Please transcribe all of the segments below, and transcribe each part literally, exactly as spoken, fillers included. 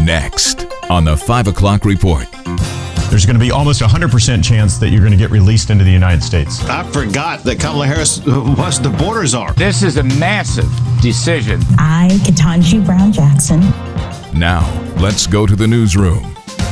Next on the five o'clock report. There's going to be almost a one hundred percent chance that you're going to get released into the United States. I forgot that Kamala Harris was the border czar. This is a massive decision. I, Ketanji Brown Jackson. Now, let's go to the newsroom.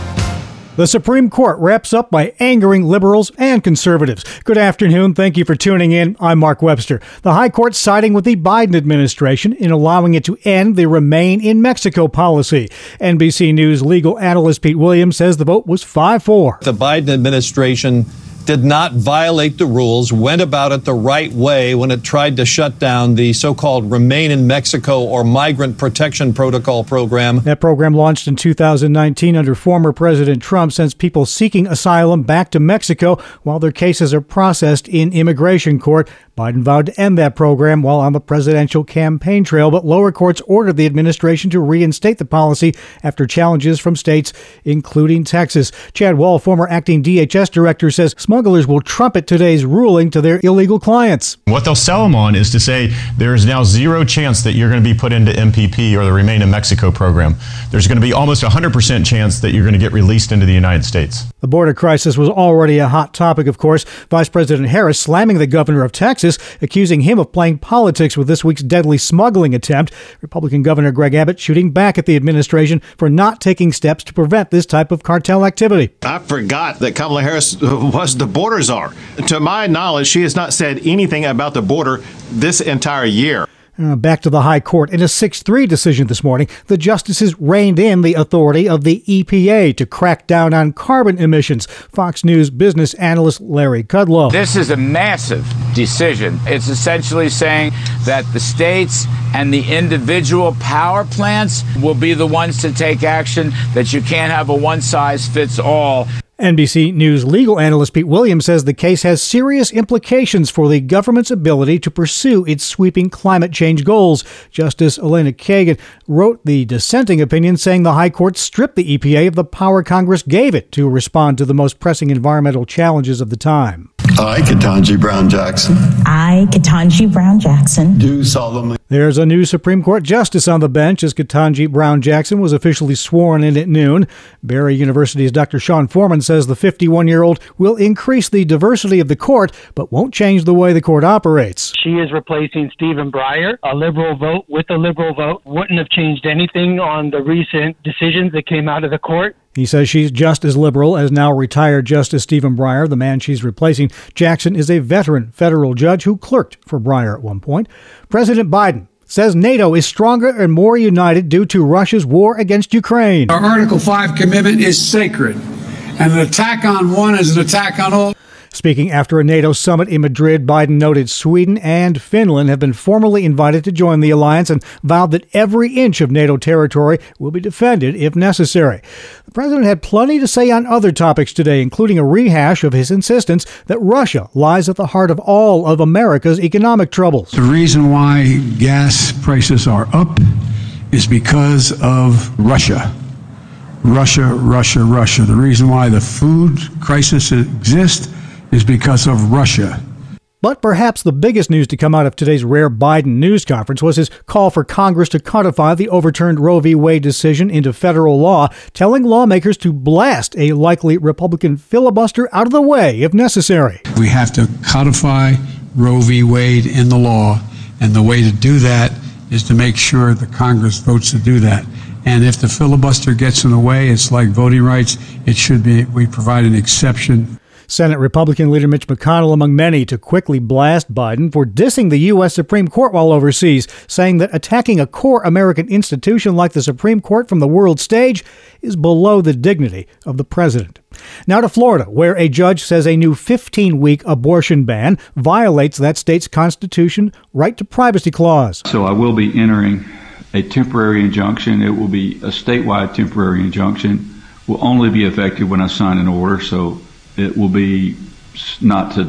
The Supreme Court wraps up by angering liberals and conservatives. Good afternoon. Thank you for tuning in. I'm Mark Webster. The High Court siding with the Biden administration in allowing it to end the Remain in Mexico policy. N B C News legal analyst Pete Williams says the vote was five four. The Biden administration did not violate the rules, went about it the right way when it tried to shut down the so-called Remain in Mexico or Migrant Protection Protocol program. That program launched in two thousand nineteen under former President Trump sends people seeking asylum back to Mexico while their cases are processed in immigration court. Biden vowed to end that program while on the presidential campaign trail, but lower courts ordered the administration to reinstate the policy after challenges from states, including Texas. Chad Wall, former acting D H S director, says smugglers will trumpet today's ruling to their illegal clients. What they'll sell them on is to say there is now zero chance that you're going to be put into M P P or the Remain in Mexico program. There's going to be almost a one hundred percent chance that you're going to get released into the United States. The border crisis was already a hot topic, of course. Vice President Harris slamming the governor of Texas, accusing him of playing politics with this week's deadly smuggling attempt. Republican Governor Greg Abbott shooting back at the administration for not taking steps to prevent this type of cartel activity. I forgot that Kamala Harris was the border czar. To my knowledge, she has not said anything about the border this entire year. Uh, back to the High Court. In a six three decision this morning, the justices reined in the authority of the E P A to crack down on carbon emissions. Fox News business analyst Larry Kudlow. This is a massive decision. It's essentially saying that the states and the individual power plants will be the ones to take action, that you can't have a one-size-fits-all. N B C News legal analyst Pete Williams says the case has serious implications for the government's ability to pursue its sweeping climate change goals. Justice Elena Kagan wrote the dissenting opinion saying the High Court stripped the E P A of the power Congress gave it to respond to the most pressing environmental challenges of the time. I, Ketanji Brown Jackson. I, Ketanji Brown Jackson. Do solemnly. There's a new Supreme Court justice on the bench as Ketanji Brown Jackson was officially sworn in at noon. Barry University's Doctor Sean Foreman says the fifty-one-year-old will increase the diversity of the court, but won't change the way the court operates. She is replacing Stephen Breyer. A liberal vote with a liberal vote wouldn't have changed anything on the recent decisions that came out of the court. He says she's just as liberal as now retired Justice Stephen Breyer, the man she's replacing. Jackson is a veteran federal judge who clerked for Breyer at one point. President Biden says NATO is stronger and more united due to Russia's war against Ukraine. Our Article five commitment is sacred, and an attack on one is an attack on all. Speaking after a NATO summit in Madrid, Biden noted Sweden and Finland have been formally invited to join the alliance and vowed that every inch of NATO territory will be defended if necessary. The president had plenty to say on other topics today, including a rehash of his insistence that Russia lies at the heart of all of America's economic troubles. The reason why gas prices are up is because of Russia. Russia, Russia, Russia. The reason why the food crisis exists is because of Russia. But perhaps the biggest news to come out of today's rare Biden news conference was his call for Congress to codify the overturned Roe v. Wade decision into federal law, telling lawmakers to blast a likely Republican filibuster out of the way if necessary. We have to codify Roe v. Wade in the law, and the way to do that is to make sure the Congress votes to do that. And if the filibuster gets in the way, it's like voting rights. It should be, we provide an exception. Senate Republican leader Mitch McConnell among many to quickly blast Biden for dissing the U S Supreme Court while overseas, saying that attacking a core American institution like the Supreme Court from the world stage is below the dignity of the president. Now to Florida, where a judge says a new fifteen-week abortion ban violates that state's constitution right to privacy clause. So I will be entering a temporary injunction. It will be a statewide temporary injunction. Will only be effective when I sign an order, so it will be not today.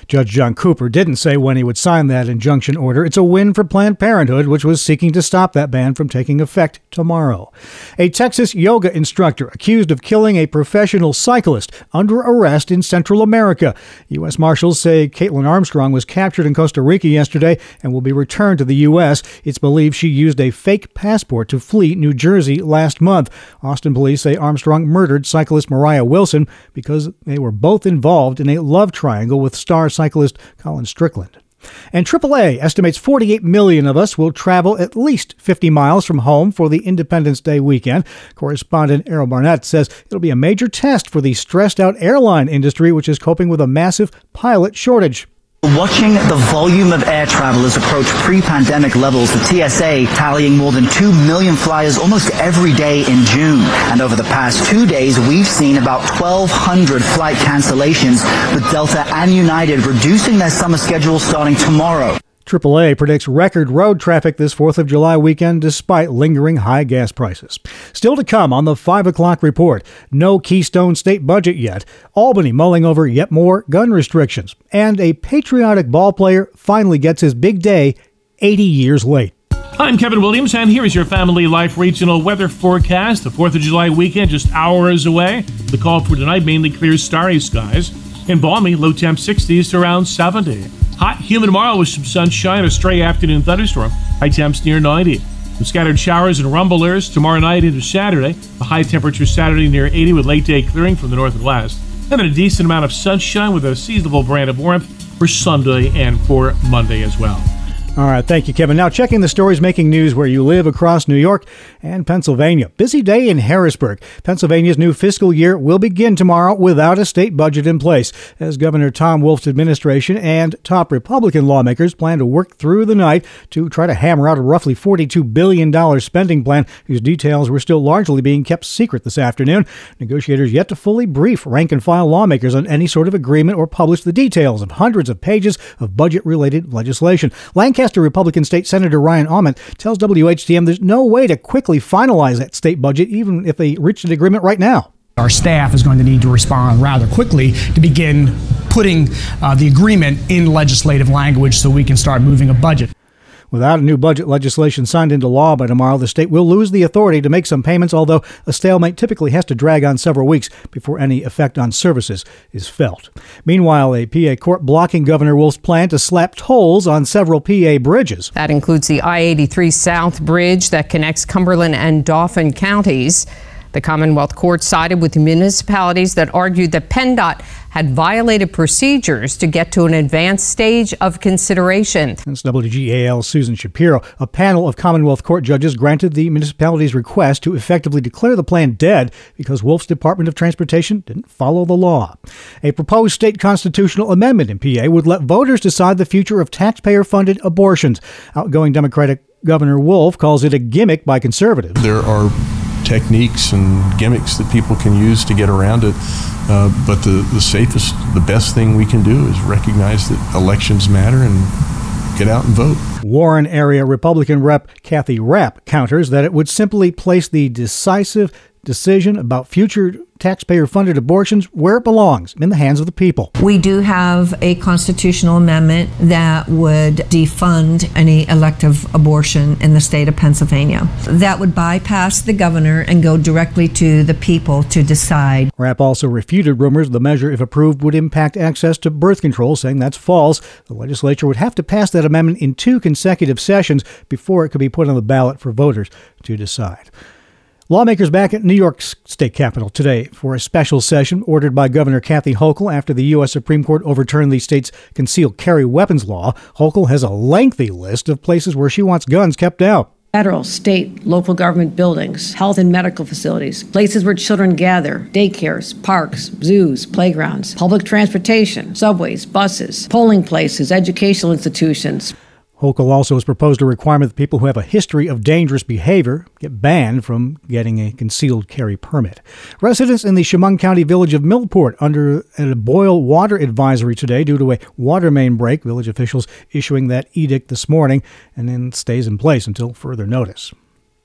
Judge John Cooper didn't say when he would sign that injunction order. It's a win for Planned Parenthood, which was seeking to stop that ban from taking effect tomorrow. A Texas yoga instructor accused of killing a professional cyclist under arrest in Central America. U S Marshals say Caitlin Armstrong was captured in Costa Rica yesterday and will be returned to the U S. It's believed she used a fake passport to flee New Jersey last month. Austin police say Armstrong murdered cyclist Mariah Wilson because they were both involved in a love triangle with star cyclist Colin Strickland. And triple A estimates forty-eight million of us will travel at least fifty miles from home for the Independence Day weekend. Correspondent Errol Barnett says it'll be a major test for the stressed-out airline industry, which is coping with a massive pilot shortage. Watching the volume of air travelers approach pre-pandemic levels, the T S A tallying more than two million flyers almost every day in June. And over the past two days, we've seen about twelve hundred flight cancellations, with Delta and United reducing their summer schedule starting tomorrow. triple A predicts record road traffic this fourth of July weekend despite lingering high gas prices. Still to come on the five o'clock report. No Keystone State budget yet. Albany mulling over yet more gun restrictions. And a patriotic ball player finally gets his big day eighty years late. I'm Kevin Williams, and here is your Family Life regional weather forecast. The fourth of July weekend just hours away. The call for tonight, mainly clear starry skies. In balmy, low temp sixties to around seventy. Hot, humid tomorrow with some sunshine, a stray afternoon thunderstorm. High temps near ninety. Some scattered showers and rumblers tomorrow night into Saturday. The high temperature Saturday near eighty with late day clearing from the north and west. And then a decent amount of sunshine with a seasonable brand of warmth for Sunday and for Monday as well. All right, thank you, Kevin. Now checking the stories making news where you live across New York and Pennsylvania. Busy day in Harrisburg. Pennsylvania's new fiscal year will begin tomorrow without a state budget in place, as Governor Tom Wolf's administration and top Republican lawmakers plan to work through the night to try to hammer out a roughly forty-two billion dollars spending plan whose details were still largely being kept secret this afternoon. Negotiators yet to fully brief rank-and-file lawmakers on any sort of agreement or publish the details of hundreds of pages of budget-related legislation. Lancaster Republican State Senator Ryan Aument tells W H T M there's no way to quickly finalize that state budget, even if they reached an agreement right now. Our staff is going to need to respond rather quickly to begin putting uh, the agreement in legislative language so we can start moving a budget. Without a new budget legislation signed into law by tomorrow, the state will lose the authority to make some payments, although a stalemate typically has to drag on several weeks before any effect on services is felt. Meanwhile, a P A court blocking Governor Wolf's plan to slap tolls on several P A bridges. That includes the I eighty-three South Bridge that connects Cumberland and Dauphin counties. The Commonwealth Court sided with municipalities that argued that PennDOT had violated procedures to get to an advanced stage of consideration. That's W G A L's Susan Shapiro. A panel of Commonwealth Court judges granted the municipality's request to effectively declare the plan dead because Wolf's Department of Transportation didn't follow the law. A proposed state constitutional amendment in P A would let voters decide the future of taxpayer-funded abortions. Outgoing Democratic Governor Wolf calls it a gimmick by conservatives. There are techniques and gimmicks that people can use to get around it. Uh, but the, the safest, the best thing we can do is recognize that elections matter and get out and vote. Warren area Republican Rep Kathy Rapp counters that it would simply place the decisive decision about future taxpayer-funded abortions where it belongs, in the hands of the people. We do have a constitutional amendment that would defund any elective abortion in the state of Pennsylvania. That would bypass the governor and go directly to the people to decide. Rapp also refuted rumors the measure, if approved, would impact access to birth control, saying that's false. The legislature would have to pass that amendment in two consecutive sessions before it could be put on the ballot for voters to decide. Lawmakers back at New York's state capitol today for a special session ordered by Governor Kathy Hochul after the U S Supreme Court overturned the state's concealed carry weapons law. Hochul has a lengthy list of places where she wants guns kept out. Federal, state, local government buildings, health and medical facilities, places where children gather, daycares, parks, zoos, playgrounds, public transportation, subways, buses, polling places, educational institutions. Hochul also has proposed a requirement that people who have a history of dangerous behavior get banned from getting a concealed carry permit. Residents in the Chemung County village of Millport under a boil water advisory today due to a water main break. Village officials issuing that edict this morning and then stays in place until further notice.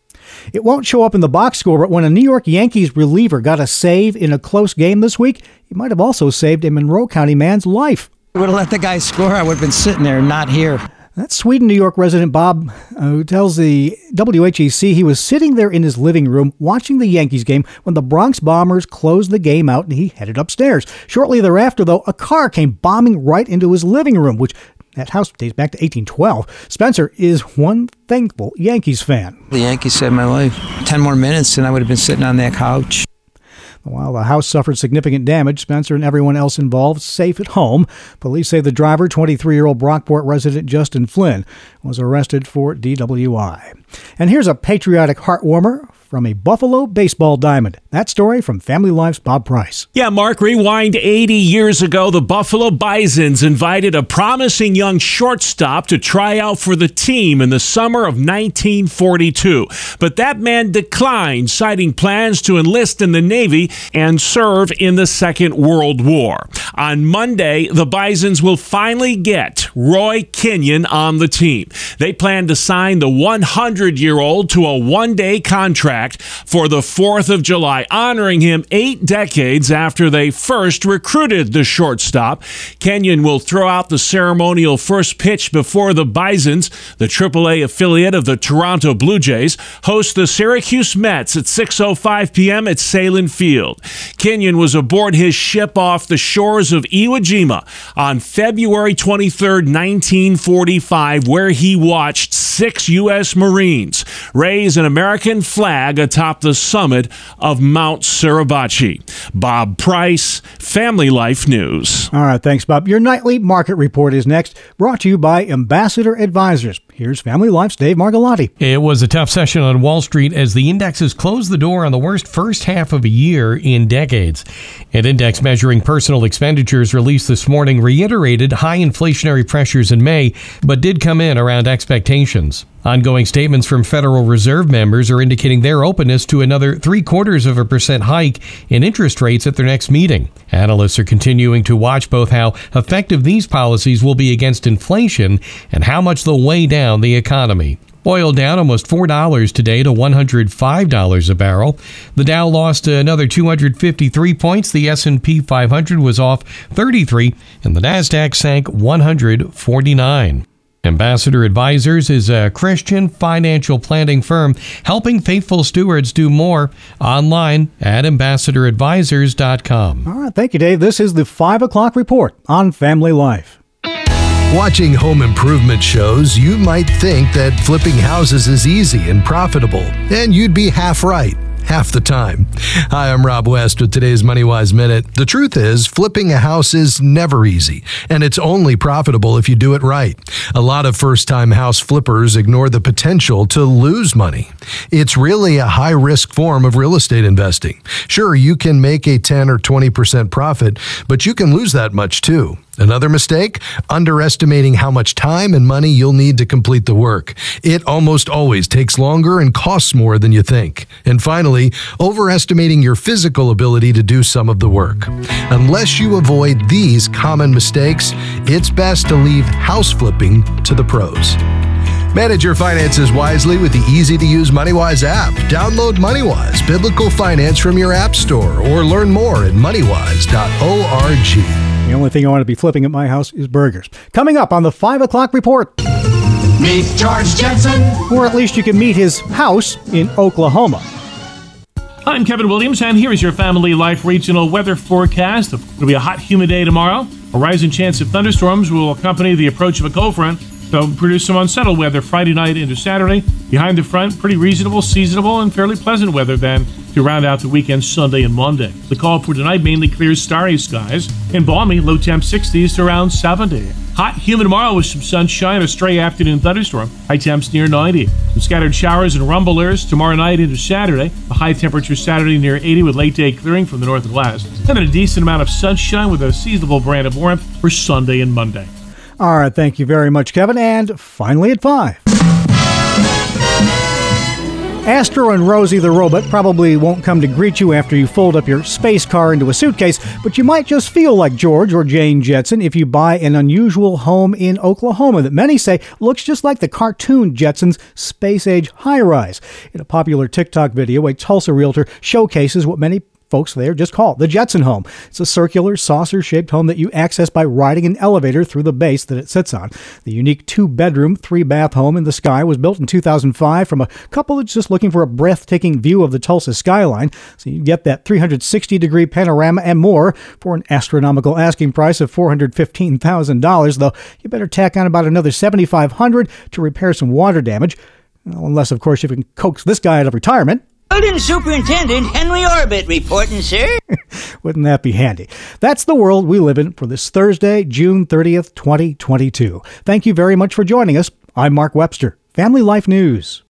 It won't show up in the box score, but when a New York Yankees reliever got a save in a close game this week, he might have also saved a Monroe County man's life. Would have let the guy score. I would have been sitting there, not here. That's Sweden, New York resident Bob, uh, who tells the W H E C he was sitting there in his living room watching the Yankees game when the Bronx Bombers closed the game out and he headed upstairs. Shortly thereafter, though, a car came bombing right into his living room, which that house dates back to eighteen twelve. Spencer is one thankful Yankees fan. The Yankees saved my life. Ten more minutes and I would have been sitting on that couch. While the house suffered significant damage, Spencer and everyone else involved safe at home. Police say the driver, twenty-three-year-old Brockport resident Justin Flynn, was arrested for D W I. And here's a patriotic heartwarmer from a Buffalo baseball diamond. That story from Family Life's Bob Price. Yeah, Mark, rewind eighty years ago, the Buffalo Bisons invited a promising young shortstop to try out for the team in the summer of nineteen forty-two. But that man declined, citing plans to enlist in the Navy and serve in the Second World War. On Monday, the Bisons will finally get Roy Kenyon on the team. They plan to sign the one hundred-year-old to a one-day contract for the fourth of July, honoring him eight decades after they first recruited the shortstop. Kenyon will throw out the ceremonial first pitch before the Bisons, the triple A affiliate of the Toronto Blue Jays, host the Syracuse Mets at six oh five p.m. at Salem Field. Kenyon was aboard his ship off the shores of Iwo Jima on February twenty-third, nineteen forty-five, where he watched six U S Marines raise an American flag atop the summit of Mount Suribachi. Bob Price, Family Life News. All right, thanks, Bob. Your nightly market report is next, brought to you by Ambassador Advisors. Here's Family Life's Dave Margolotti. It was a tough session on Wall Street as the indexes closed the door on the worst first half of a year in decades. An index measuring personal expenditures released this morning reiterated high inflationary pressures in May, but did come in around expectations. Ongoing statements from Federal Reserve members are indicating their openness to another three quarters of a percent hike in interest rates at their next meeting. Analysts are continuing to watch both how effective these policies will be against inflation and how much they'll weigh down the economy. Oil down almost four dollars today to one hundred five dollars a barrel. The Dow lost another two hundred fifty-three points. The S and P five hundred was off thirty-three, and the NASDAQ sank one hundred forty-nine. Ambassador Advisors is a Christian financial planning firm helping faithful stewards do more. Online at ambassador advisors dot com. All right, thank you, Dave. This is the five o'clock report on Family Life. Watching home improvement shows, you might think that flipping houses is easy and profitable, and you'd be half right. Half the time. Hi, I'm Rob West with today's MoneyWise Minute. The truth is, flipping a house is never easy, and it's only profitable if you do it right. A lot of first-time house flippers ignore the potential to lose money. It's really a high-risk form of real estate investing. Sure, you can make a ten or twenty percent profit, but you can lose that much too. Another mistake? Underestimating how much time and money you'll need to complete the work. It almost always takes longer and costs more than you think. And finally, overestimating your physical ability to do some of the work. Unless you avoid these common mistakes, it's best to leave house flipping to the pros. Manage your finances wisely with the easy-to-use MoneyWise app. Download MoneyWise Biblical Finance from your app store or learn more at money wise dot org. The only thing I want to be flipping at my house is burgers. Coming up on the five o'clock report. Meet George Jensen. Or at least you can meet his house in Oklahoma. I'm Kevin Williams, and here is your Family Life regional weather forecast. It's going to be a hot, humid day tomorrow. A rising chance of thunderstorms will accompany the approach of a cold front. They'll produce some unsettled weather Friday night into Saturday. Behind the front, pretty reasonable, seasonable, and fairly pleasant weather then to round out the weekend Sunday and Monday. The call for tonight, mainly clear, starry skies and balmy, low temp sixties to around seventy. Hot, humid tomorrow with some sunshine, a stray afternoon thunderstorm. High temps near ninety. Some scattered showers and rumblers tomorrow night into Saturday. A high temperature Saturday near eighty with late day clearing from the north and west. And then a decent amount of sunshine with a seasonable brand of warmth for Sunday and Monday. All right, thank you very much, Kevin. And finally at five. Astro and Rosie the robot probably won't come to greet you after you fold up your space car into a suitcase, but you might just feel like George or Jane Jetson if you buy an unusual home in Oklahoma that many say looks just like the cartoon Jetsons' space-age high-rise. In a popular TikTok video, a Tulsa realtor showcases what many folks there just call it the Jetson home. It's a circular, saucer-shaped home that you access by riding an elevator through the base that it sits on. The unique two-bedroom, three-bath home in the sky was built in two thousand five from a couple that's just looking for a breathtaking view of the Tulsa skyline. So you get that three hundred sixty degree panorama and more for an astronomical asking price of four hundred fifteen thousand dollars, though you better tack on about another seven thousand five hundred dollars to repair some water damage. Well, unless, of course, you can coax this guy out of retirement. Building Superintendent Henry Orbit reporting, sir. Wouldn't that be handy? That's the world we live in for this Thursday, June thirtieth, twenty twenty-two. Thank you very much for joining us. I'm Mark Webster, Family Life News.